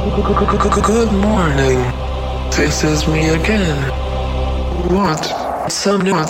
Good morning. This is me again. What? Some what?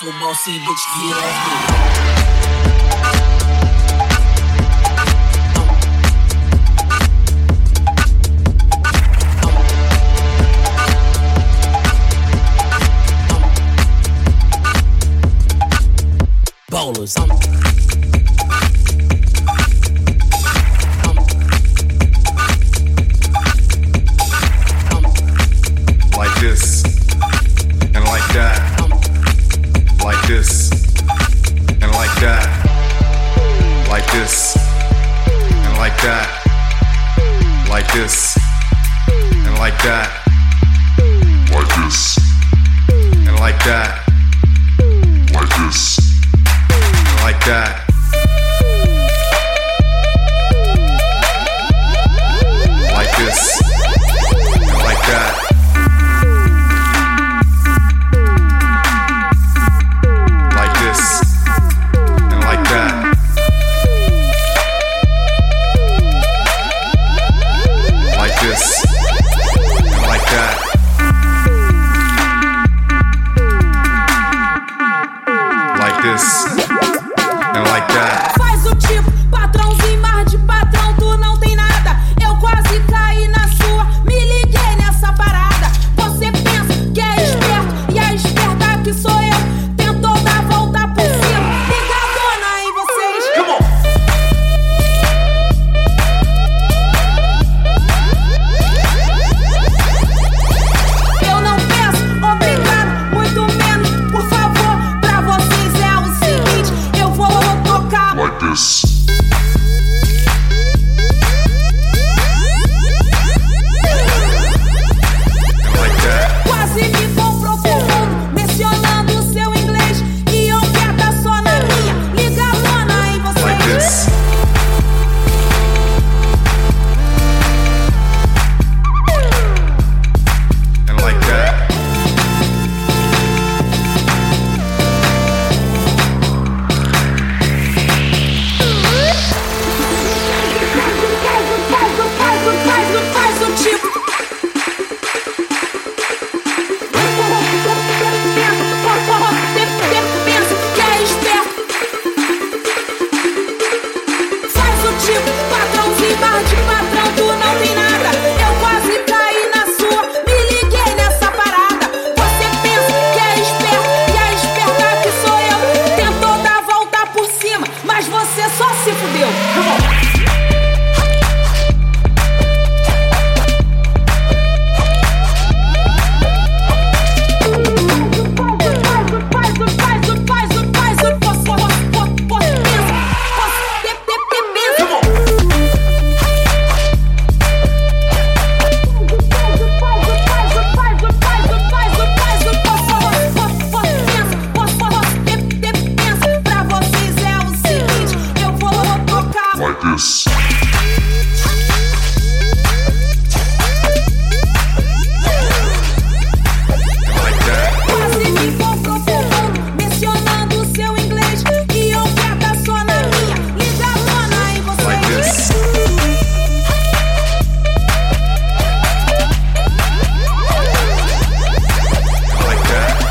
so bossy, bitch, get off me. Bowlers. Like this, and like that. Like this, and like that. Like this, and like that. Like this, and like that. Like this, and like that. Like this, and like that. Like this, and like that. Like this, and like that. Like this, and like that. Like this, and like that. Faz o tipo, patrãozinho, mar de patrão, tu não tem nada. Eu quase caí na sua, me liguei nessa parada. Você pensa que é esperto, e a esperta que sou eu. Tentou dar a volta por cima, ligadona em vocês. Come on. Eu não peço obrigado, muito menos, por favor. Pra vocês é o seguinte, eu vou tocar. Like this. Like that. Quase me comprou pro mundo, mencionando o seu inglês. E eu quieta só na minha, ligadona em vocês. Like this. And like that. Faz o tipo. Pensa que é esperto. Faz o tipo, patrãozinho, bar de patrão, tu não tem nada. Eu quase caí na sua, me liguei nessa parada. Você pensa que é esperto, e a esperta que sou eu. Tentou dar a volta por cima, mas você só se fudeu. Pra vocês é o seguinte, eu vou tocar. Like this. Like that. Quase me comprou pro mundo, mencionando o seu inglês. E eu quieta só na minha, ligadona em vocês. Like this. Like that.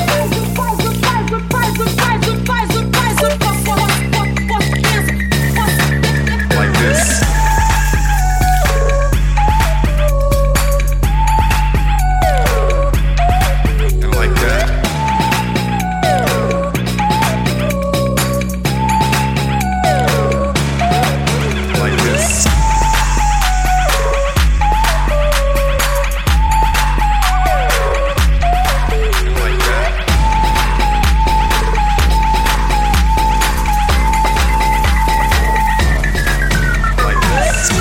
Like this. And like that. Like this. Like that. Like this.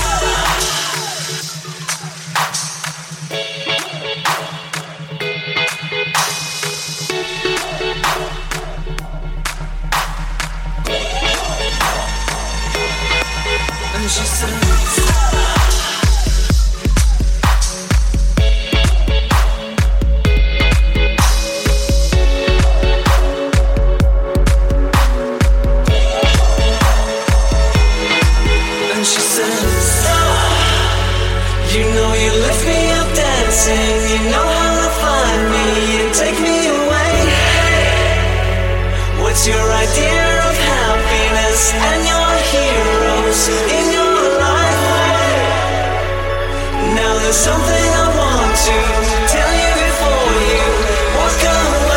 And she said, and she says, you know you lift me up dancing, you know how to find me and take me away. There's something I want to tell you before you walk away.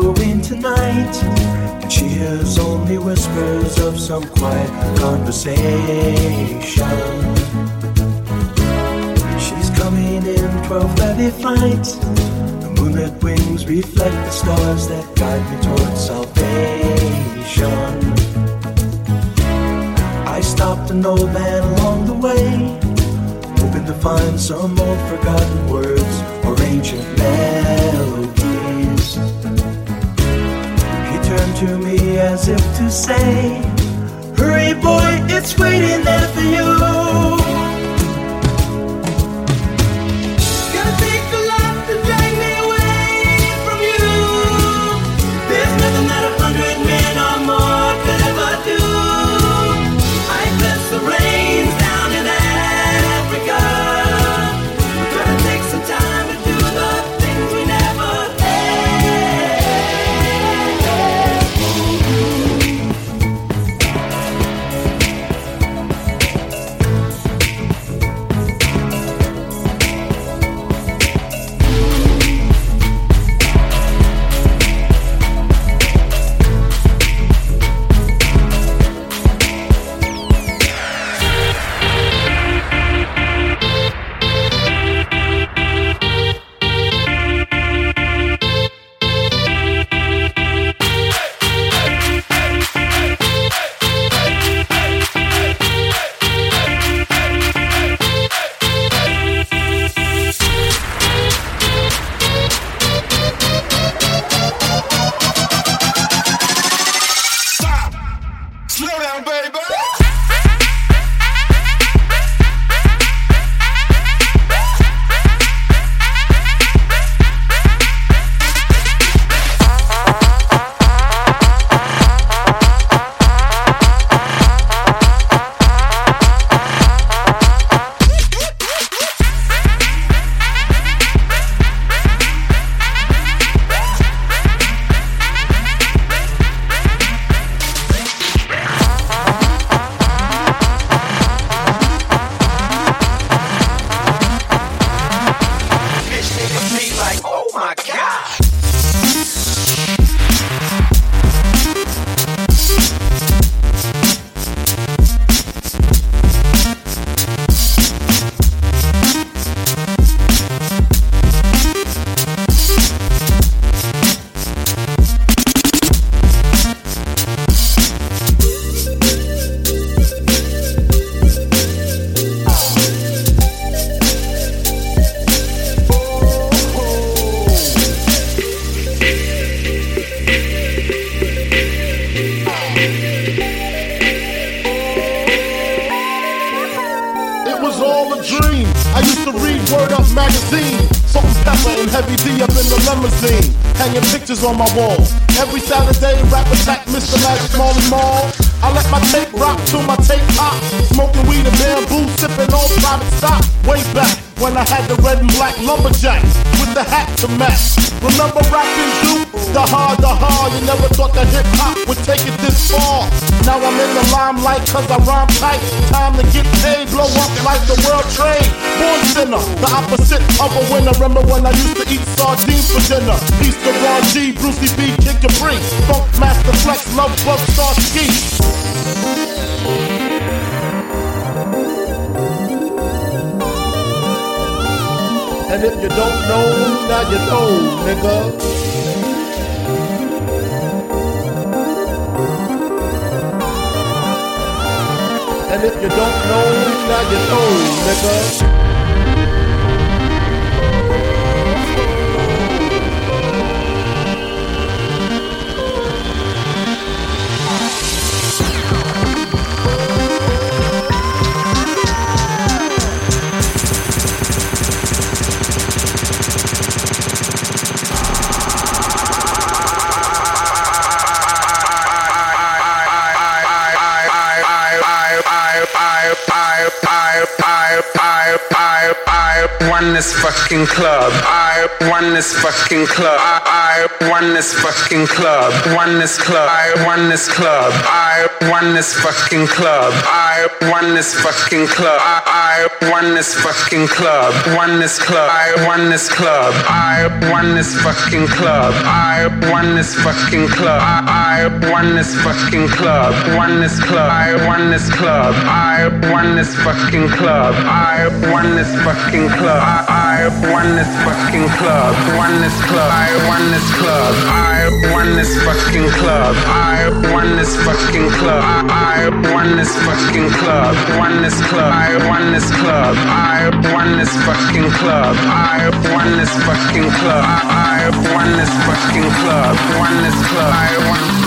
growing tonight, and she hears only whispers of some quiet conversation. She's coming in 12:30 flight. The moonlit wings reflect the stars that guide me towards salvation. I stopped an old man along the way, hoping to find some old forgotten words or ancient melodies. He turned to me as if to say, hurry boy, it's waiting there for you. Gonna take a lot to drag me away from you. There's nothing that 100 men or more could ever do. I bless the rains down in Africa. We're gonna take some time to do the things we never had. Slow down, baby. Hanging pictures on my wall. Every Saturday, rap attack Mr. Magic Marley Marl. I let my tape rock till my tape pop. Smoking weed and bamboo, sipping on private stock. Way back when I had the red and black lumberjack with the hat to match. Remember rapping Duke? The hard. You never thought that hip hop would take it this far. Now I'm in the limelight cause I rhyme tight. Time to get paid, blow up like the world trade. Born sinner, the opposite of a winner. Remember when I used to eat sardines for dinner? Peace to Ron G, Brucey B, Kid Capri, Funk Master Flex, Love Bug, Star Ski. And if you don't know, now you know, nigga. And if you don't know, now you know, nigga. Run this fucking club. I run this fucking club. I run this fucking club. Run this club. I run this club. I run this fucking club. I run this fucking club. I run this fucking club. Run this club. I run this club. I run this fucking club. I run this fucking club. I run this fucking club. Run this club. I run this club. I run this fucking club. I run this fucking club. I run this fucking club. Run this club. I run this club. I run this fucking club. I run this fucking club. I run this fucking club. Run this club. I run this club. I run this fucking club. I run this fucking club. I run this fucking club. Run this club. I run.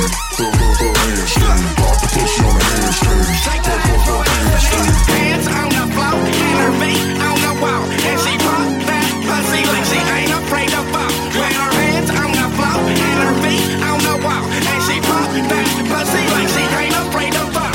Hands on the floor and her feet on the wall, and she pump that pussy like she ain't afraid to fall. With her hands on the floor and her feet on the wall, and she pump that pussy like she ain't afraid to fall.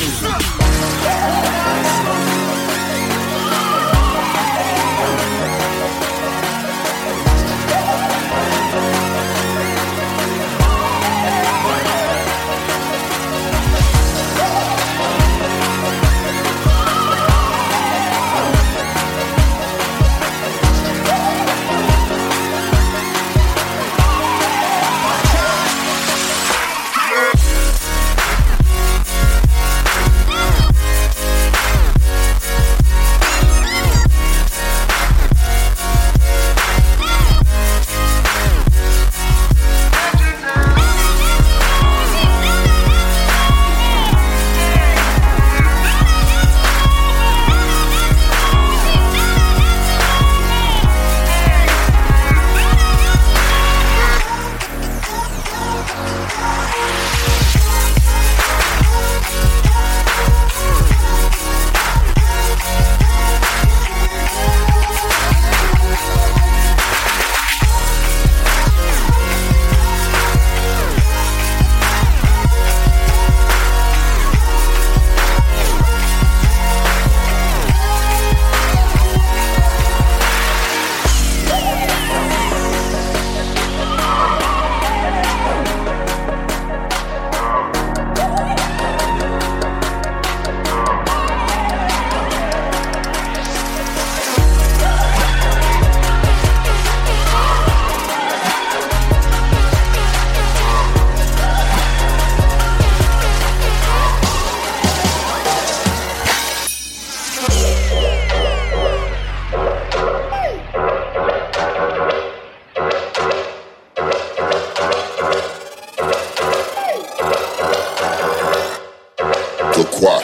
The Quack.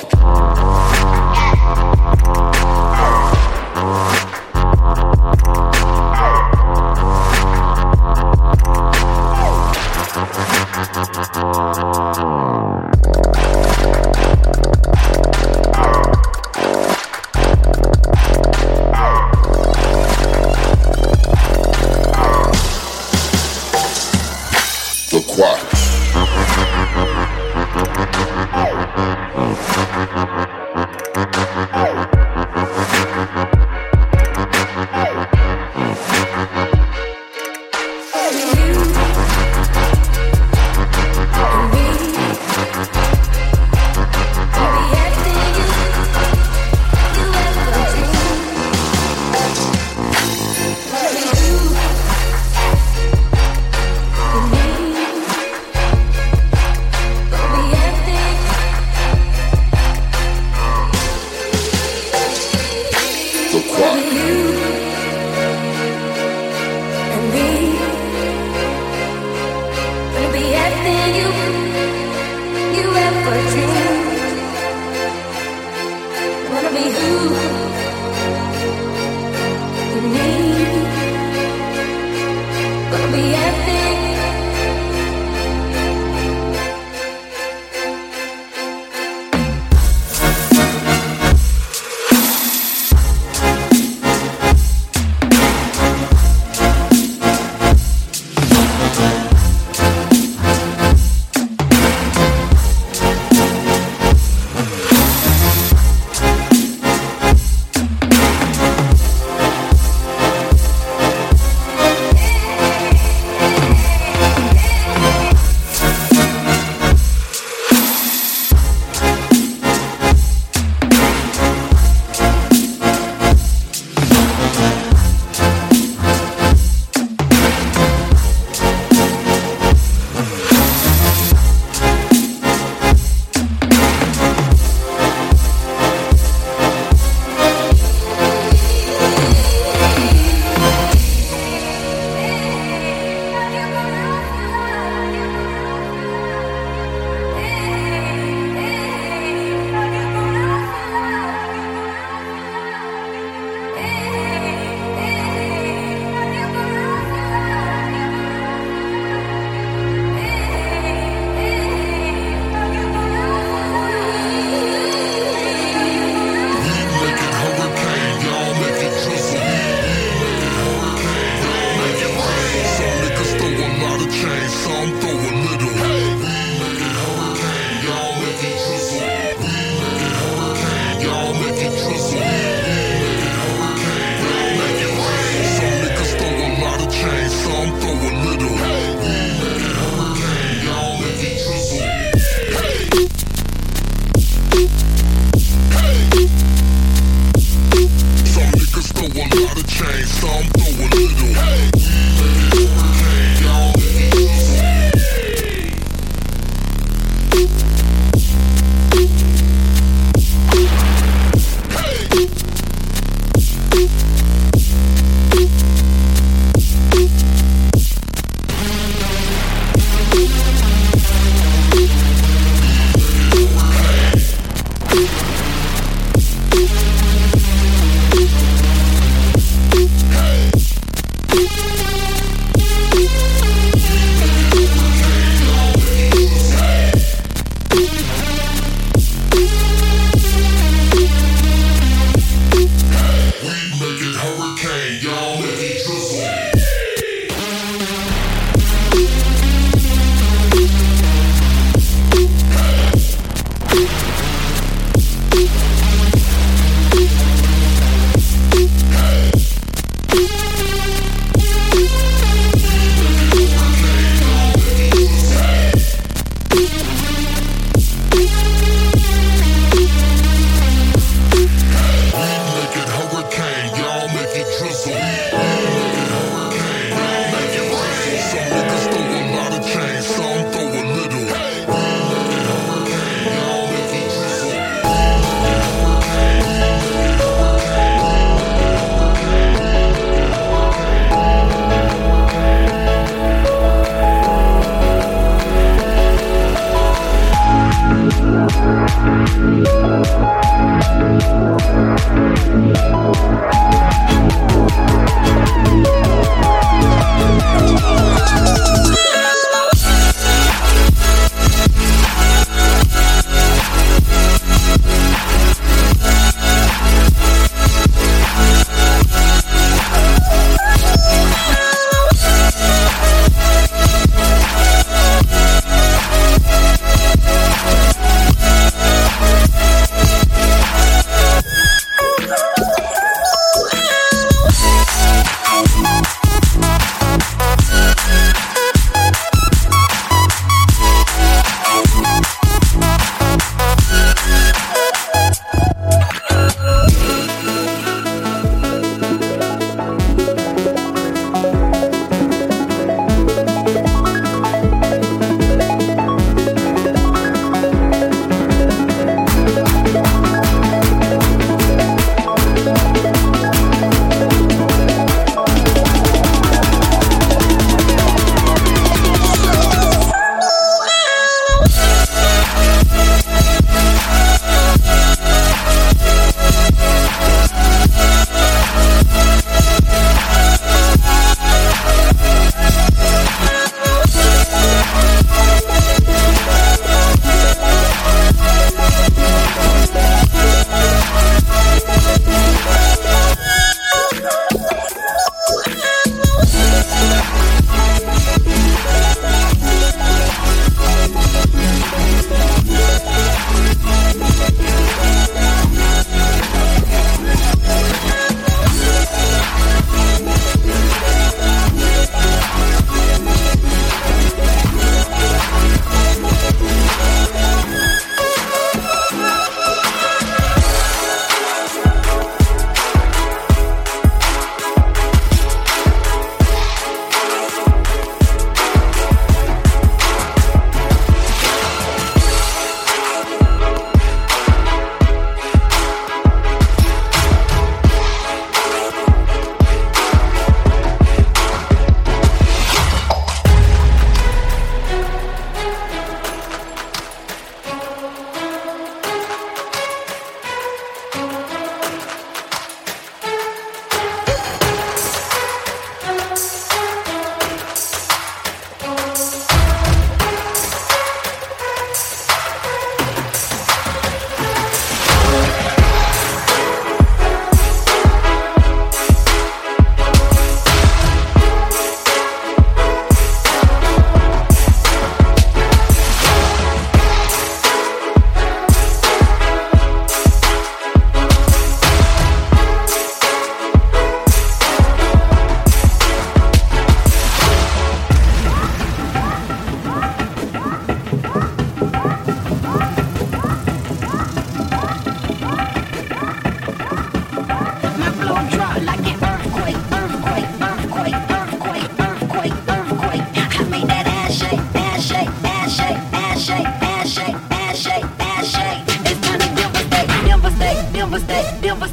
The Quack. niggas throw a lot of change, some throw a little. Hey, we make it hurricane, y'all make it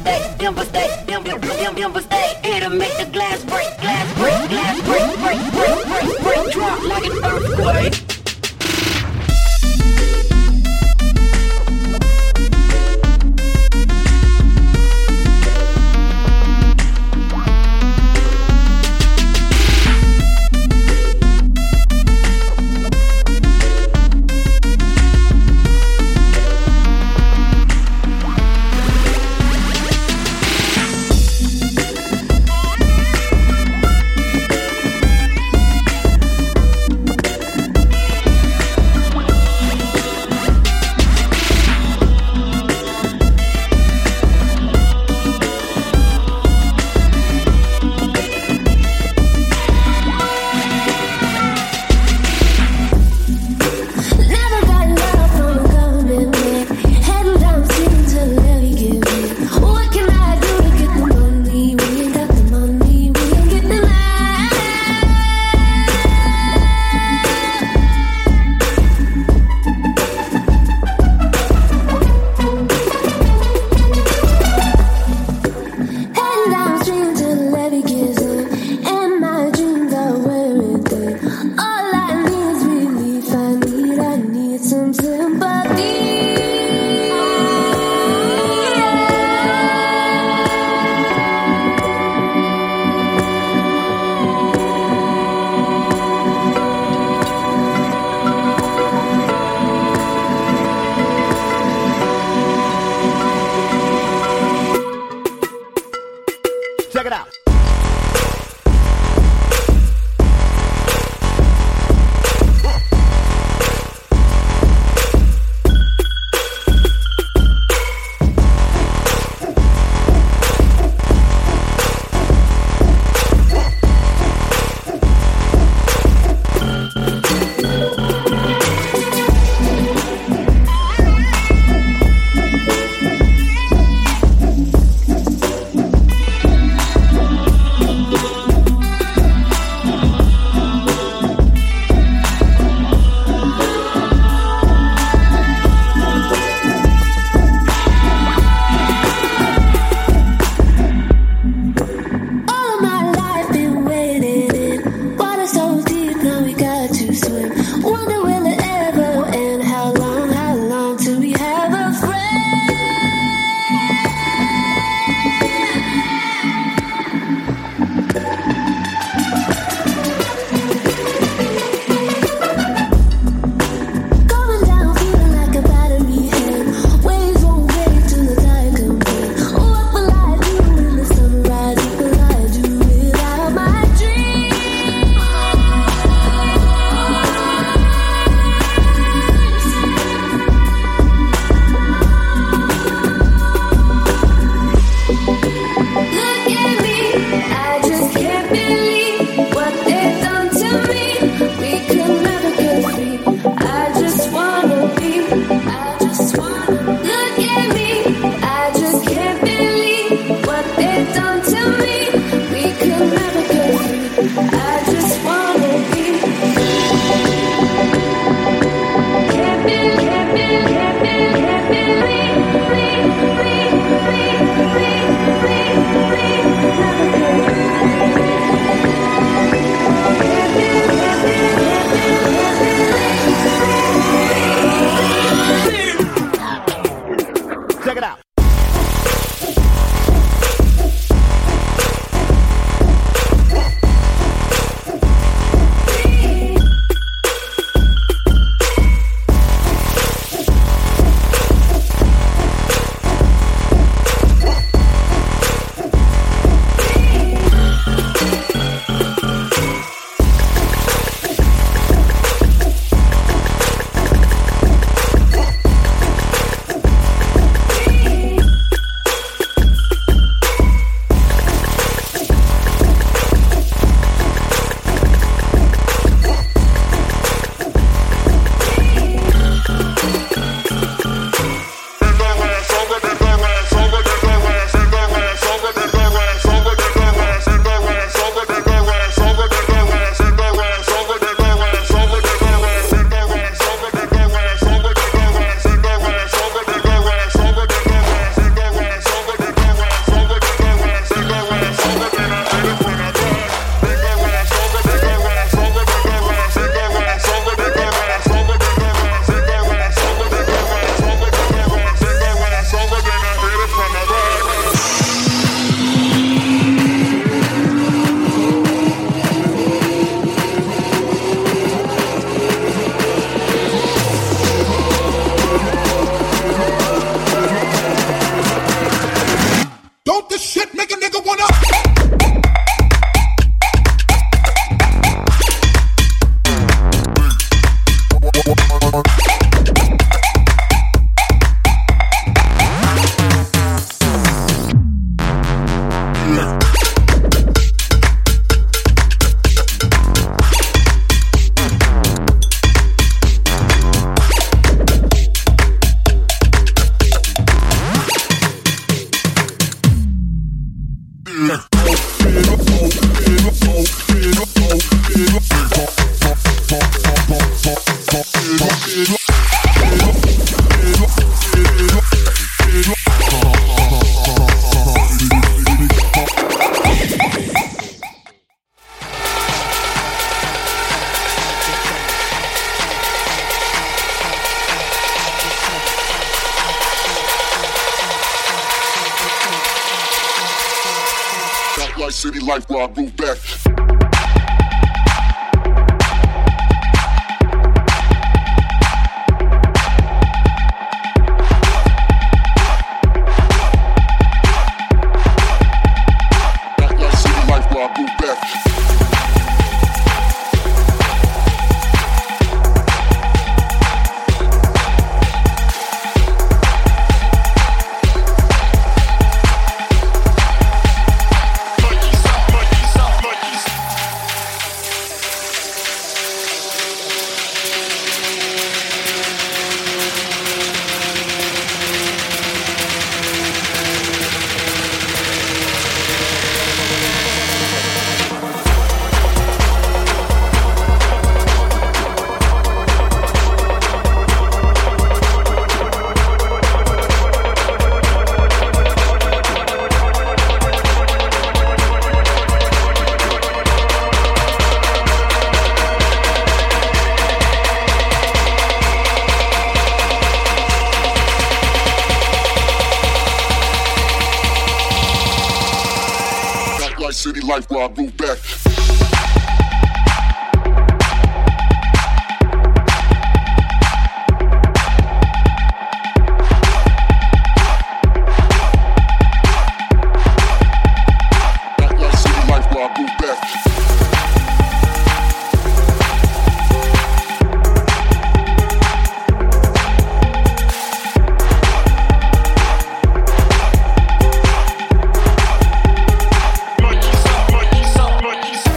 It'll make the glass break, drop like an earthquake. Like city life where I grew back. Like city life where I grew back. City life where I grew back. Like city life where I grew back. Monkeys.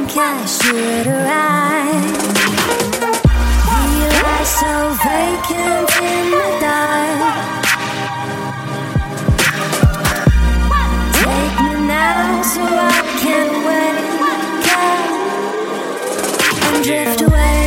think I should arrive. We lie so vacant in the dark. Take me now so I can wake up and drift away.